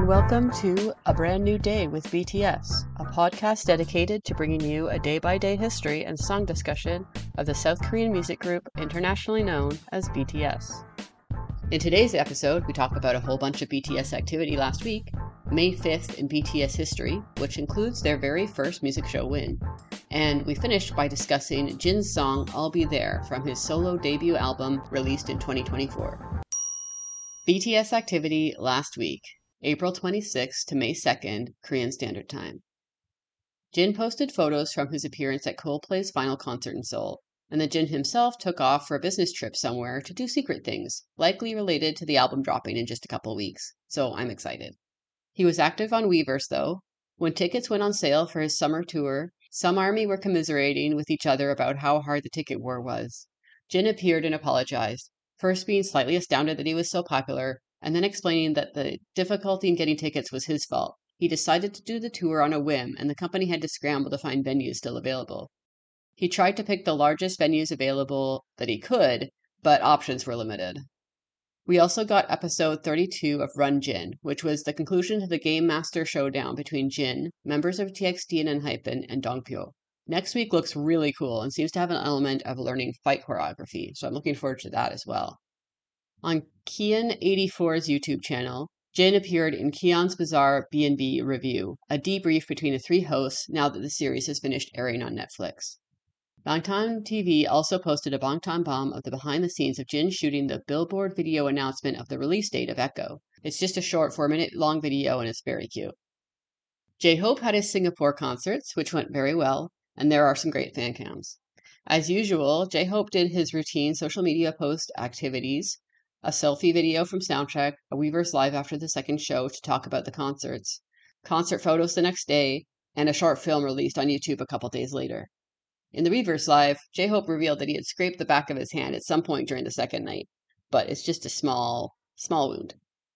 welcome to A Brand New Day with BTS, a podcast dedicated to bringing you a day-by-day history and song discussion of the South Korean music group internationally known as BTS. In today's episode, we talk about a whole bunch of BTS activity last week, May 5th in BTS history, which includes their very first music show win, and we finished by discussing Jin's song I'll Be There from his solo debut album released in 2024. BTS activity last week. April 26th to May 2nd, Korean Standard Time. Jin posted photos from his appearance at Coldplay's final concert in Seoul, and then Jin himself took off for a business trip somewhere to do secret things, likely related to the album dropping in just a couple weeks, so I'm excited. He was active on Weverse, though. When tickets went on sale for his summer tour, some ARMY were commiserating with each other about how hard the ticket war was. Jin appeared and apologized, first being slightly astounded that he was so popular, and then explaining that the difficulty in getting tickets was his fault. He decided to do the tour on a whim, and the company had to scramble to find venues still available. He tried to pick the largest venues available that he could, but options were limited. We also got episode 32 of Run Jin, which was the conclusion to the Game Master showdown between Jin, members of TXT and ENHYPEN, and Dongpyo. Next week looks really cool and seems to have an element of learning fight choreography, so I'm looking forward to that as well. On Kian84's YouTube channel, Jin appeared in Kian's Bizarre B&B review, a debrief between the three hosts now that the series has finished airing on Netflix. Bangtan TV also posted a Bangtan bomb of the behind the scenes of Jin shooting the Billboard video announcement of the release date of Echo. It's just a short 4-minute long video and it's very cute. J-Hope had his Singapore concerts, which went very well, and there are some great fan cams. As usual, J-Hope did his routine social media post activities, a selfie video from Soundcheck, a Weverse Live after the second show to talk about the concerts, concert photos the next day, and a short film released on YouTube a couple days later. In the Weverse Live, J-Hope revealed that he had scraped the back of his hand at some point during the second night, but it's just a small wound.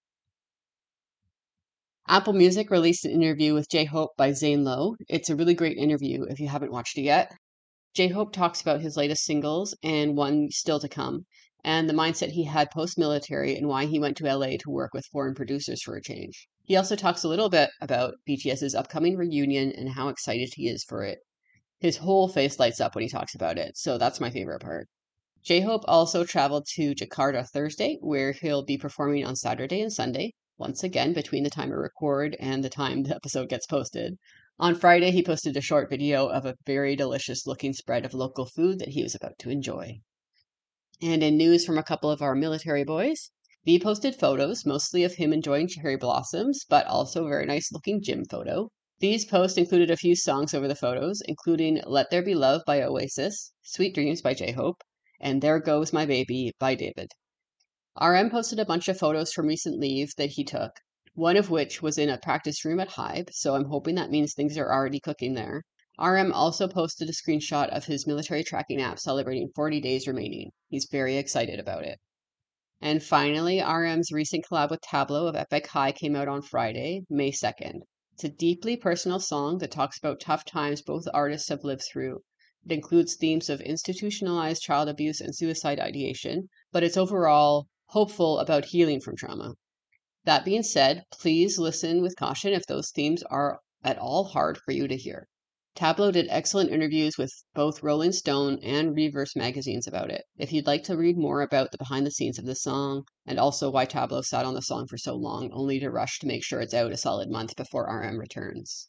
Apple Music released an interview with J-Hope by Zane Lowe. It's a really great interview if you haven't watched it yet. J-Hope talks about his latest singles and one still to come, and the mindset he had post-military and why he went to LA to work with foreign producers for a change. He also talks a little bit about BTS's upcoming reunion and how excited he is for it. His whole face lights up when he talks about it, so that's my favorite part. J-Hope also traveled to Jakarta Thursday, where he'll be performing on Saturday and Sunday, once again between the time I record and the time the episode gets posted. On Friday, he posted a short video of a very delicious looking spread of local food that he was about to enjoy. And in news from a couple of our military boys, V posted photos, mostly of him enjoying cherry blossoms, but also a very nice looking gym photo. These posts included a few songs over the photos, including Let There Be Love by Oasis, Sweet Dreams by J-Hope, and There Goes My Baby by David. RM posted a bunch of photos from recent leave that he took, one of which was in a practice room at Hybe, so I'm hoping that means things are already cooking there. RM also posted a screenshot of his military tracking app celebrating 40 days remaining. He's very excited about it. And finally, RM's recent collab with Tableau of Epic High came out on Friday, May 2nd. It's a deeply personal song that talks about tough times both artists have lived through. It includes themes of institutionalized child abuse and suicide ideation, but it's overall hopeful about healing from trauma. That being said, please listen with caution if those themes are at all hard for you to hear. Tableau did excellent interviews with both Rolling Stone and Reverse magazines about it. If you'd like to read more about the behind the scenes of the song, and also why Tableau sat on the song for so long, only to rush to make sure it's out a solid month before RM returns.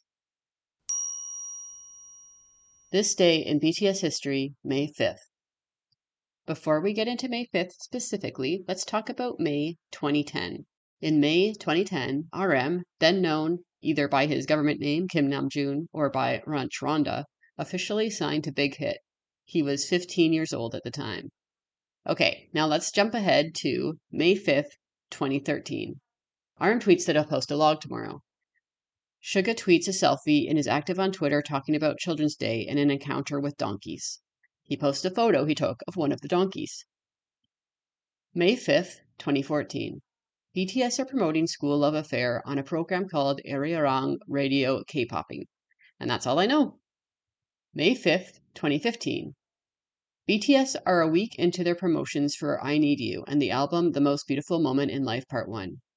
This day in BTS history, May 5th. Before we get into May 5th specifically, let's talk about May 2010. In May 2010, RM, then known either by his government name, Kim Namjoon, or by Ranch Rhonda, officially signed to Big Hit. He was 15 years old at the time. Okay, now let's jump ahead to May 5th, 2013. RM tweets that he'll post a log tomorrow. Suga tweets a selfie and is active on Twitter talking about Children's Day and an encounter with donkeys. He posts a photo he took of one of the donkeys. May 5th, 2014. BTS are promoting School Love Affair on a program called Arirang Radio K-Popping. And that's all I know. May 5th, 2015. BTS are a week into their promotions for I Need You and the album The Most Beautiful Moment in Life Part 1.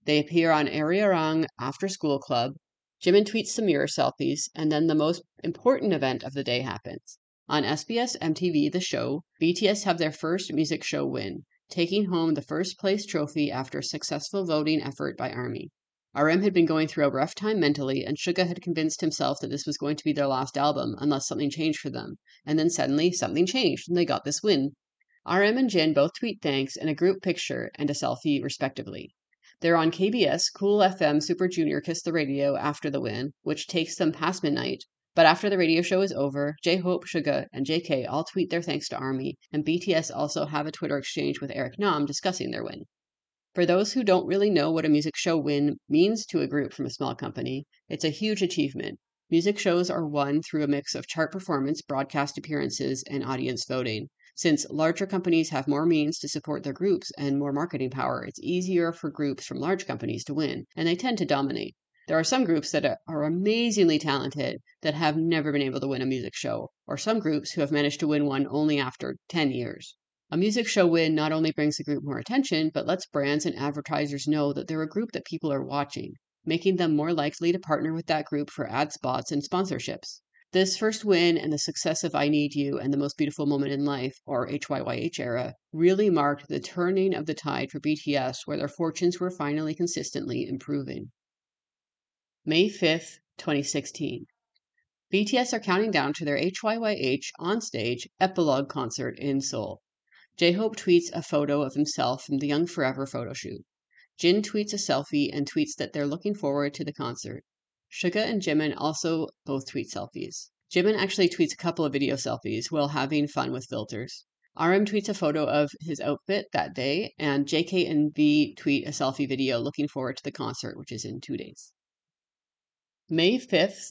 They appear on Ariarang After School Club. Jimin tweets some mirror selfies, and then the most important event of the day happens. On SBS MTV The Show, BTS have their first music show win, taking home the first place trophy after a successful voting effort by ARMY. RM had been going through a rough time mentally, and Suga had convinced himself that this was going to be their last album unless something changed for them. And then suddenly, something changed, and they got this win. RM and Jin both tweet thanks and a group picture and a selfie, respectively. They're on KBS Cool FM Super Junior Kiss the Radio after the win, which takes them past midnight. But after the radio show is over, J-Hope, Suga, and JK all tweet their thanks to ARMY, and BTS also have a Twitter exchange with Eric Nam discussing their win. For those who don't really know what a music show win means to a group from a small company, it's a huge achievement. Music shows are won through a mix of chart performance, broadcast appearances, and audience voting. Since larger companies have more means to support their groups and more marketing power, it's easier for groups from large companies to win, and they tend to dominate. There are some groups that are amazingly talented that have never been able to win a music show, or some groups who have managed to win one only after 10 years. A music show win not only brings the group more attention, but lets brands and advertisers know that they're a group that people are watching, making them more likely to partner with that group for ad spots and sponsorships. This first win and the success of I Need You and The Most Beautiful Moment in Life, or HYYH era, really marked the turning of the tide for BTS, where their fortunes were finally consistently improving. May 5th, 2016. BTS are counting down to their HYYH on-stage epilogue concert in Seoul. J-Hope tweets a photo of himself from the Young Forever photo shoot. Jin tweets a selfie and tweets that they're looking forward to the concert. Suga and Jimin also both tweet selfies. Jimin actually tweets a couple of video selfies while having fun with filters. RM tweets a photo of his outfit that day, and JK and V tweet a selfie video looking forward to the concert, which is in 2 days. May 5th,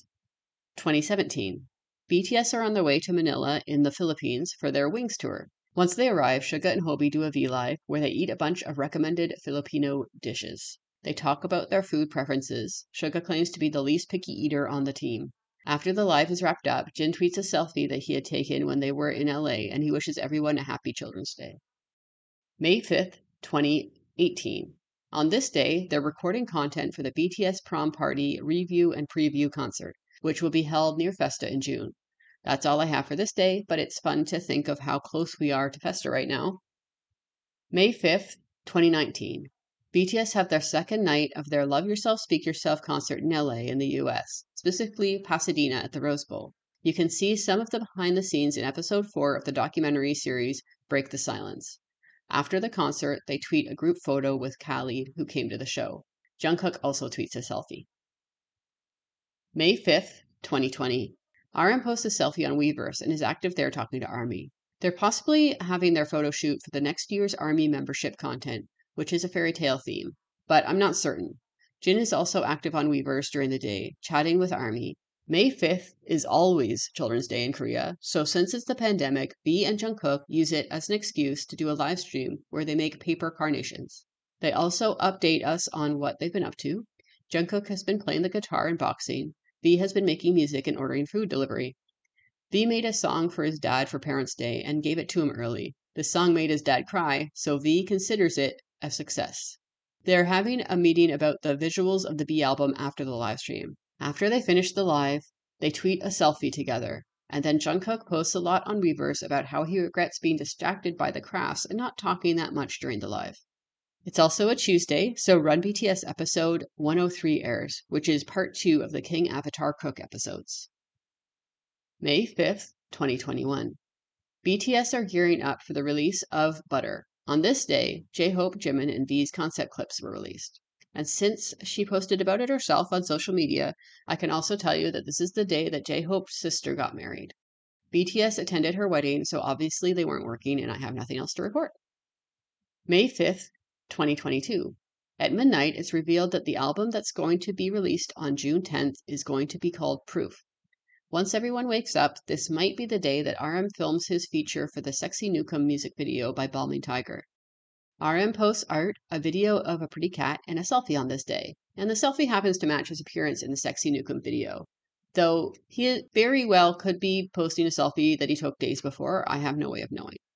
2017. BTS are on their way to Manila in the Philippines for their Wings tour. Once they arrive, Suga and Hobie do a V-Live where they eat a bunch of recommended Filipino dishes. They talk about their food preferences. Suga claims to be the least picky eater on the team. After the live is wrapped up, Jin tweets a selfie that he had taken when they were in LA, and he wishes everyone a happy Children's Day. May 5th, 2018. On this day, they're recording content for the BTS Prom Party review and preview concert, which will be held near Festa in June. That's all I have for this day, but it's fun to think of how close we are to Festa right now. May 5th, 2019. BTS have their second night of their Love Yourself, Speak Yourself concert in LA in the US, specifically Pasadena at the Rose Bowl. You can see some of the behind the scenes in episode 4 of the documentary series Break the Silence. After the concert, they tweet a group photo with Khalid, who came to the show. Jungkook also tweets a selfie. May 5th, 2020. RM posts a selfie on Weverse and is active there talking to ARMY. They're possibly having their photo shoot for the next year's ARMY membership content, which is a fairy tale theme, but I'm not certain. Jin is also active on Weverse during the day, chatting with ARMY. May 5th is always Children's Day in Korea, so since it's the pandemic, V and Jungkook use it as an excuse to do a live stream where they make paper carnations. They also update us on what they've been up to. Jungkook has been playing the guitar and boxing. V has been making music and ordering food delivery. V made a song for his dad for Parents' Day and gave it to him early. The song made his dad cry, so V considers it a success. They're having a meeting about the visuals of the B album after the live stream. After they finish the live, they tweet a selfie together, and then Jungkook posts a lot on Weverse about how he regrets being distracted by the crafts and not talking that much during the live. It's also a Tuesday, so Run BTS episode 103 airs, which is part 2 of the King Avatar Cook episodes. May 5th, 2021. BTS are gearing up for the release of Butter. On this day, J-Hope, Jimin, and V's concept clips were released. And since she posted about it herself on social media, I can also tell you that this is the day that J-Hope's sister got married. BTS attended her wedding, so obviously they weren't working, and I have nothing else to report. May 5th, 2022. At midnight, it's revealed that the album that's going to be released on June 10th is going to be called Proof. Once everyone wakes up, this might be the day that RM films his feature for the Sexy Nukem music video by Balming Tiger. RM posts art, a video of a pretty cat, and a selfie on this day, and the selfie happens to match his appearance in the Sexy Nukem video. Though he very well could be posting a selfie that he took days before, I have no way of knowing.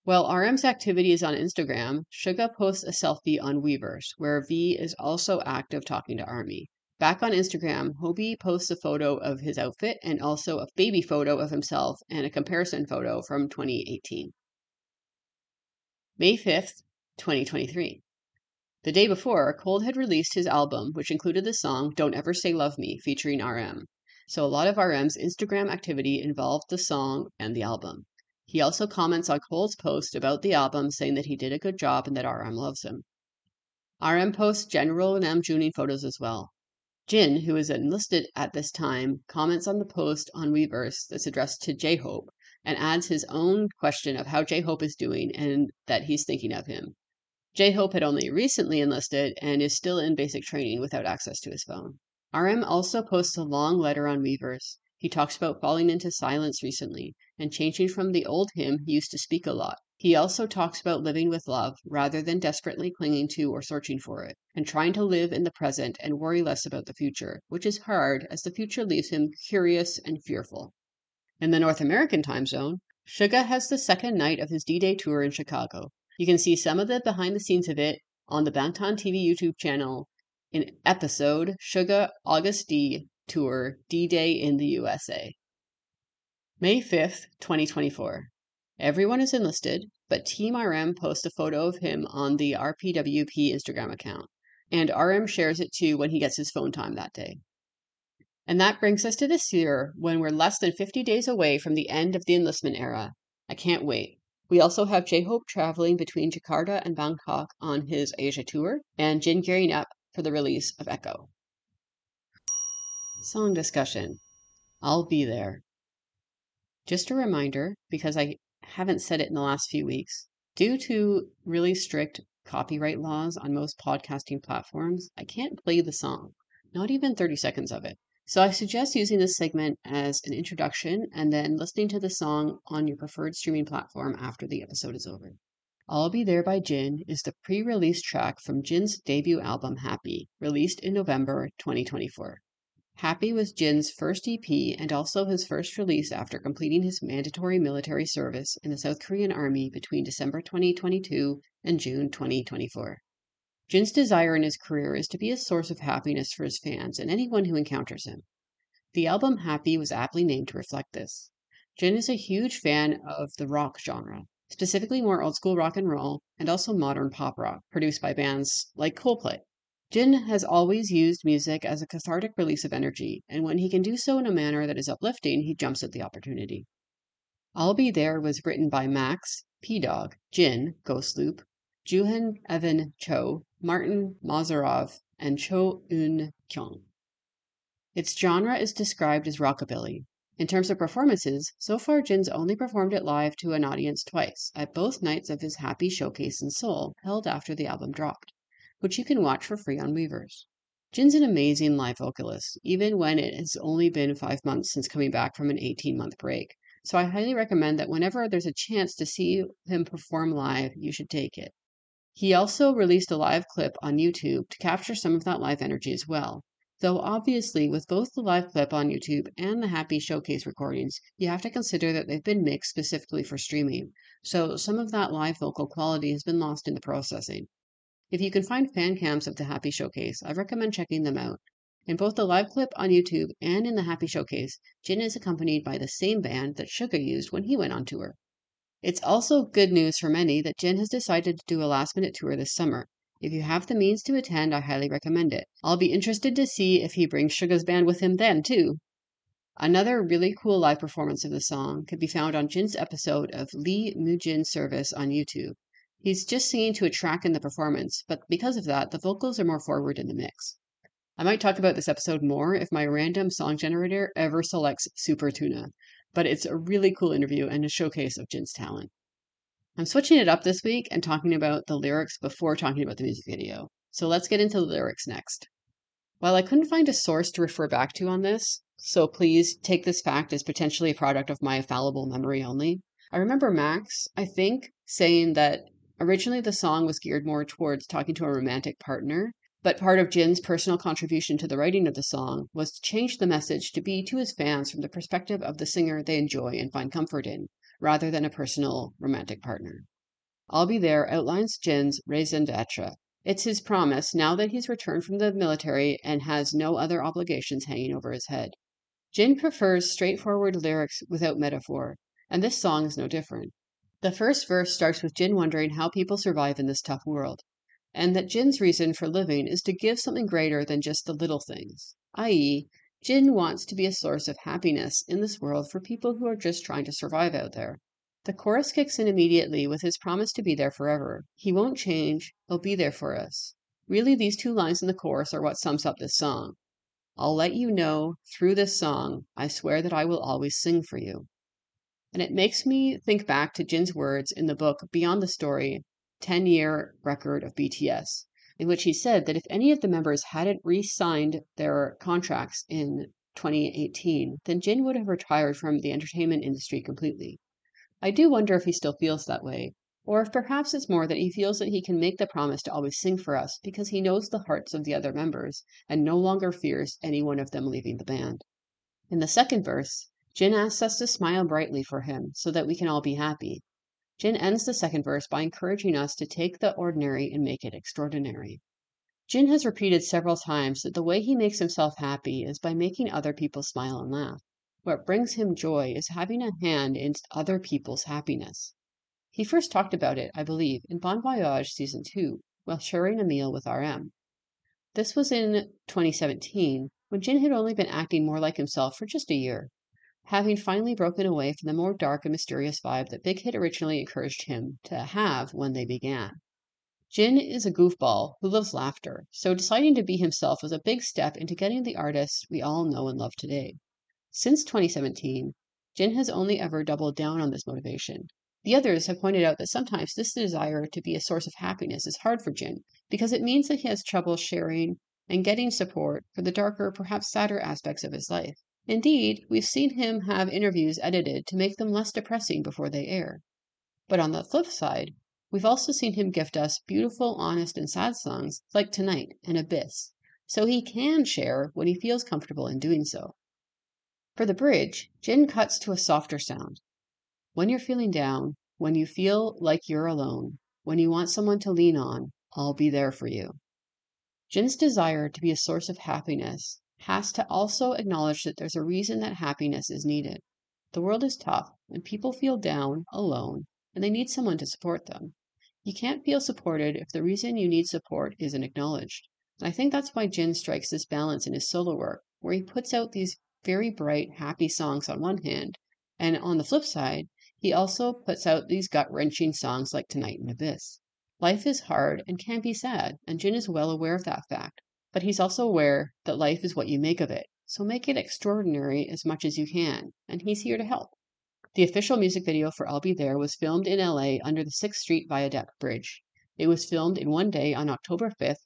While RM's activity is on Instagram, Suga posts a selfie on Weverse, where V is also active talking to Army. Back on Instagram, Hobie posts a photo of his outfit and also a baby photo of himself and a comparison photo from 2018. May 5th, 2023. The day before, Cold had released his album, which included the song Don't Ever Say Love Me, featuring RM. So a lot of RM's Instagram activity involved the song and the album. He also comments on Cole's post about the album, saying that he did a good job and that RM loves him. RM posts General and Namjoon photos as well. Jin, who is enlisted at this time, comments on the post on Weverse that's addressed to J-Hope and adds his own question of how J-Hope is doing and that he's thinking of him. J-Hope had only recently enlisted and is still in basic training without access to his phone. RM also posts a long letter on Weverse. He talks about falling into silence recently and changing from the old him he used to speak a lot. He also talks about living with love rather than desperately clinging to or searching for it, and trying to live in the present and worry less about the future, which is hard as the future leaves him curious and fearful. In the North American time zone, Suga has the second night of his D-Day tour in Chicago. You can see some of the behind the scenes of it on the Bangtan TV YouTube channel in episode Suga August D Tour D-Day in the USA. May 5th, 2024. Everyone is enlisted, but Team RM posts a photo of him on the RPWP Instagram account, and RM shares it too when he gets his phone time that day. And that brings us to this year, when we're less than 50 days away from the end of the enlistment era. I can't wait. We also have J-Hope traveling between Jakarta and Bangkok on his Asia tour, and Jin gearing up for the release of Echo. Song discussion. I'll be there. Just a reminder, because I haven't said it in the last few weeks, due to really strict copyright laws on most podcasting platforms, I can't play the song, not even 30 seconds of it. So I suggest using this segment as an introduction and then listening to the song on your preferred streaming platform after the episode is over. I'll Be There by Jin is the pre-release track from Jin's debut album Happy, released in November 2024. Happy was Jin's first EP and also his first release after completing his mandatory military service in the South Korean Army between December 2022 and June 2024. Jin's desire in his career is to be a source of happiness for his fans and anyone who encounters him. The album Happy was aptly named to reflect this. Jin is a huge fan of the rock genre, specifically more old school rock and roll and also modern pop rock, produced by bands like Coldplay. Jin has always used music as a cathartic release of energy, and when he can do so in a manner that is uplifting, he jumps at the opportunity. I'll Be There was written by Max, P-Dog, Jin, Ghost Loop, Juhan Evan Cho, Martin Mazarov, and Cho Eun Kyung. Its genre is described as rockabilly. In terms of performances, so far Jin's only performed it live to an audience twice, at both nights of his Happy Showcase in Seoul, held after the album dropped, which you can watch for free on Weverse. Jin's an amazing live vocalist, even when it has only been 5 months since coming back from an 18-month break. So I highly recommend that whenever there's a chance to see him perform live, you should take it. He also released a live clip on YouTube to capture some of that live energy as well. Though obviously, with both the live clip on YouTube and the Happy Showcase recordings, you have to consider that they've been mixed specifically for streaming, so some of that live vocal quality has been lost in the processing. If you can find fan cams of the Happy Showcase, I recommend checking them out. In both the live clip on YouTube and in the Happy Showcase, Jin is accompanied by the same band that Suga used when he went on tour. It's also good news for many that Jin has decided to do a last-minute tour this summer. If you have the means to attend, I highly recommend it. I'll be interested to see if he brings Suga's band with him then, too. Another really cool live performance of the song can be found on Jin's episode of Lee Mujin Service on YouTube. He's just singing to a track in the performance, but because of that, the vocals are more forward in the mix. I might talk about this episode more if my random song generator ever selects Super Tuna, but it's a really cool interview and a showcase of Jin's talent. I'm switching it up this week and talking about the lyrics before talking about the music video. So let's get into the lyrics next. While I couldn't find a source to refer back to on this, so please take this fact as potentially a product of my fallible memory only, I remember Max, I think, saying that originally the song was geared more towards talking to a romantic partner, but part of Jin's personal contribution to the writing of the song was to change the message to be to his fans from the perspective of the singer they enjoy and find comfort in, rather than a personal romantic partner. I'll Be There outlines Jin's raison d'etre. It's his promise now that he's returned from the military and has no other obligations hanging over his head. Jin prefers straightforward lyrics without metaphor, and this song is no different. The first verse starts with Jin wondering how people survive in this tough world, and that Jin's reason for living is to give something greater than just the little things, i.e., Jin wants to be a source of happiness in this world for people who are just trying to survive out there. The chorus kicks in immediately with his promise to be there forever. He won't change, he'll be there for us. Really, these two lines in the chorus are what sums up this song. I'll let you know through this song, I swear that I will always sing for you. And it makes me think back to Jin's words in the book Beyond the Story, 10-Year Record of BTS, in which he said that if any of the members hadn't re-signed their contracts in 2018, then Jin would have retired from the entertainment industry completely. I do wonder if he still feels that way, or if perhaps it's more that he feels that he can make the promise to always sing for us because he knows the hearts of the other members and no longer fears any one of them leaving the band. In the second verse, Jin asks us to smile brightly for him so that we can all be happy. Jin ends the second verse by encouraging us to take the ordinary and make it extraordinary. Jin has repeated several times that the way he makes himself happy is by making other people smile and laugh. What brings him joy is having a hand in other people's happiness. He first talked about it, I believe, in Bon Voyage Season 2, while sharing a meal with RM. This was in 2017, when Jin had only been acting more like himself for just a year, having finally broken away from the more dark and mysterious vibe that Big Hit originally encouraged him to have when they began. Jin is a goofball who loves laughter, so deciding to be himself was a big step into getting the artist we all know and love today. Since 2017, Jin has only ever doubled down on this motivation. The others have pointed out that sometimes this desire to be a source of happiness is hard for Jin because it means that he has trouble sharing and getting support for the darker, perhaps sadder aspects of his life. Indeed, we've seen him have interviews edited to make them less depressing before they air. But on the flip side, we've also seen him gift us beautiful, honest, and sad songs like Tonight and Abyss, so he can share when he feels comfortable in doing so. For the bridge, Jin cuts to a softer sound. When you're feeling down, when you feel like you're alone, when you want someone to lean on, I'll be there for you. Jin's desire to be a source of happiness has to also acknowledge that there's a reason that happiness is needed. The world is tough, and people feel down, alone, and they need someone to support them. You can't feel supported if the reason you need support isn't acknowledged. And I think that's why Jin strikes this balance in his solo work, where he puts out these very bright, happy songs on one hand, and on the flip side, he also puts out these gut-wrenching songs like Tonight and Abyss. Life is hard and can be sad, and Jin is well aware of that fact, but he's also aware that life is what you make of it, so make it extraordinary as much as you can, and he's here to help. The official music video for I'll Be There was filmed in LA under the 6th Street Viaduct Bridge. It was filmed in one day on October 5th,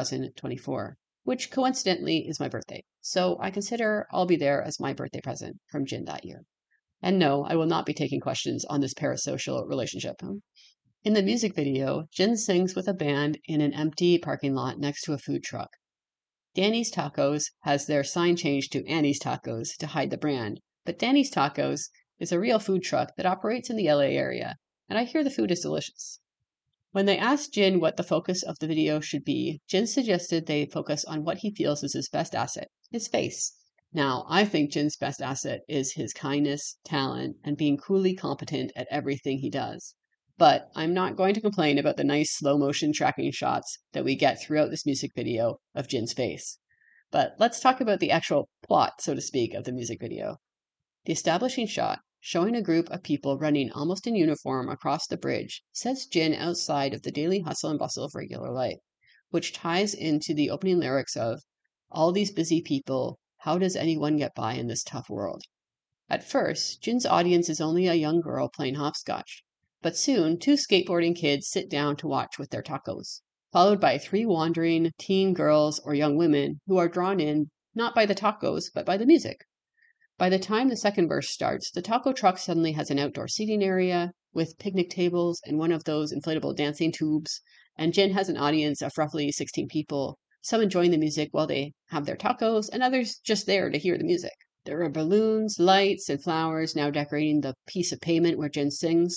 2024, which coincidentally is my birthday, so I consider I'll Be There as my birthday present from Jin that year. And no, I will not be taking questions on this parasocial relationship. In the music video, Jin sings with a band in an empty parking lot next to a food truck. Danny's Tacos has their sign changed to Annie's Tacos to hide the brand, but Danny's Tacos is a real food truck that operates in the LA area, and I hear the food is delicious. When they asked Jin what the focus of the video should be, Jin suggested they focus on what he feels is his best asset, his face. Now, I think Jin's best asset is his kindness, talent, and being coolly competent at everything he does. But I'm not going to complain about the nice slow motion tracking shots that we get throughout this music video of Jin's face. But let's talk about the actual plot, so to speak, of the music video. The establishing shot, showing a group of people running almost in uniform across the bridge, sets Jin outside of the daily hustle and bustle of regular life, which ties into the opening lyrics of All These Busy People, How Does Anyone Get By in This Tough World? At first, Jin's audience is only a young girl playing hopscotch. But soon, 2 skateboarding kids sit down to watch with their tacos, followed by 3 wandering teen girls or young women who are drawn in not by the tacos, but by the music. By the time the second verse starts, the taco truck suddenly has an outdoor seating area with picnic tables and one of those inflatable dancing tubes, and Jin has an audience of roughly 16 people, some enjoying the music while they have their tacos, and others just there to hear the music. There are balloons, lights, and flowers now decorating the piece of pavement where Jin sings.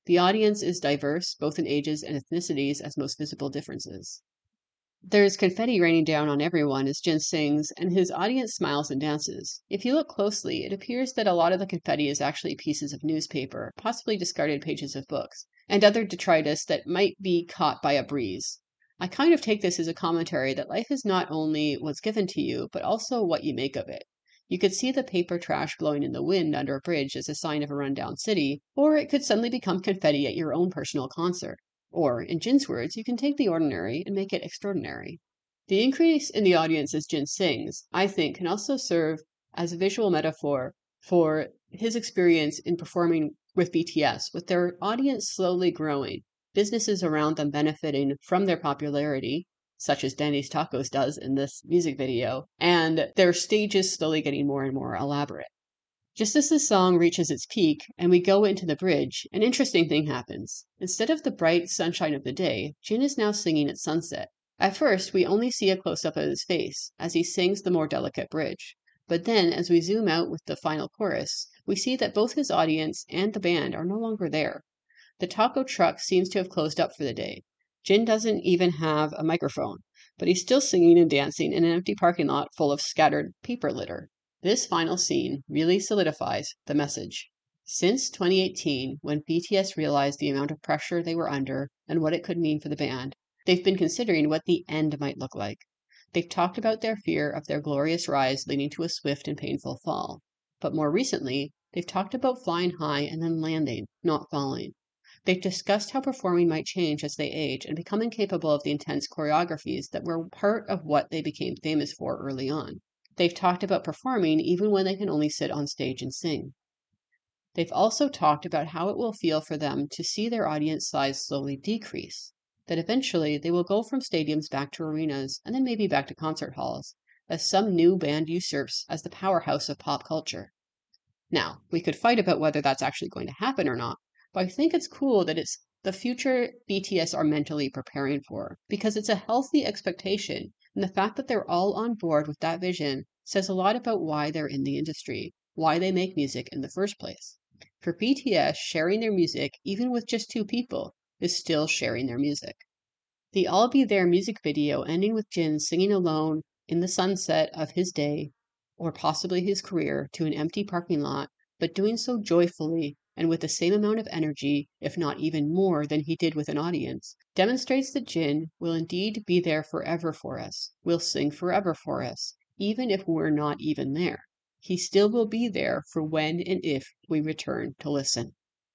The audience is diverse, both in ages and ethnicities, as most visible differences. There's confetti raining down on everyone as Jin sings, and his audience smiles and dances. If you look closely, it appears that a lot of the confetti is actually pieces of newspaper, possibly discarded pages of books, and other detritus that might be caught by a breeze. I kind of take this as a commentary that life is not only what's given to you, but also what you make of it. You could see the paper trash blowing in the wind under a bridge as a sign of a rundown city, or it could suddenly become confetti at your own personal concert. Or, in Jin's words, you can take the ordinary and make it extraordinary. The increase in the audience as Jin sings, I think, can also serve as a visual metaphor for his experience in performing with BTS, with their audience slowly growing, businesses around them benefiting from their popularity, such as Danny's Tacos does in this music video, and their stages slowly getting more and more elaborate. Just as the song reaches its peak and we go into the bridge, an interesting thing happens. Instead of the bright sunshine of the day, Jin is now singing at sunset. At first, we only see a close-up of his face as he sings the more delicate bridge. But then, as we zoom out with the final chorus, we see that both his audience and the band are no longer there. The taco truck seems to have closed up for the day. Jin doesn't even have a microphone, but he's still singing and dancing in an empty parking lot full of scattered paper litter. This final scene really solidifies the message. Since 2018, when BTS realized the amount of pressure they were under and what it could mean for the band, they've been considering what the end might look like. They've talked about their fear of their glorious rise leading to a swift and painful fall. But more recently, they've talked about flying high and then landing, not falling. They've discussed how performing might change as they age and become incapable of the intense choreographies that were part of what they became famous for early on. They've talked about performing even when they can only sit on stage and sing. They've also talked about how it will feel for them to see their audience size slowly decrease, that eventually they will go from stadiums back to arenas and then maybe back to concert halls, as some new band usurps as the powerhouse of pop culture. Now, we could fight about whether that's actually going to happen or not, but I think it's cool that it's the future BTS are mentally preparing for, because it's a healthy expectation, and the fact that they're all on board with that vision says a lot about why they're in the industry, why they make music in the first place. For BTS, sharing their music, even with just two people, is still sharing their music. The I'll Be There music video ending with Jin singing alone in the sunset of his day, or possibly his career, to an empty parking lot, but doing so joyfully and with the same amount of energy, if not even more than he did with an audience, demonstrates that Jin will indeed be there forever for us, will sing forever for us, even if we're not even there. He still will be there for when and if we return to listen.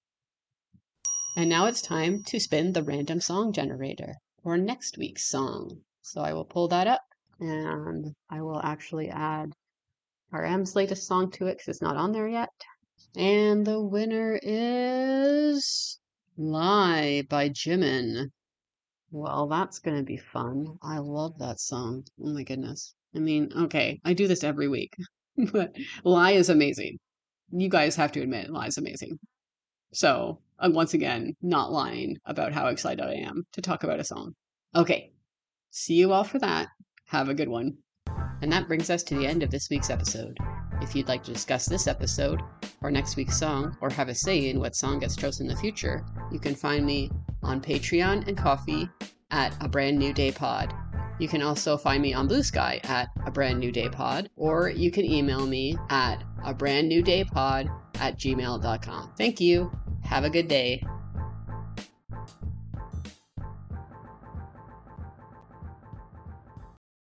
And now it's time to spin the random song generator for next week's song. So I will pull that up and I will actually add RM's latest song to it because it's not on there yet. And the winner is Lie by Jimin. Well, that's going to be fun. I love that song. Oh my goodness. I mean, okay, I do this every week, but Lie is amazing. You guys have to admit, Lie is amazing. So, I'm once again not lying about how excited I am to talk about a song. Okay, see you all for that. Have a good one. And that brings us to the end of this week's episode. If you'd like to discuss this episode, or next week's song, or have a say in what song gets chosen in the future, you can find me on Patreon and Ko-fi at A Brand New Day Pod. You can also find me on Blue Sky at A Brand New Day Pod, or you can email me at abrandnewdaypod@gmail.com. Thank you. Have a good day.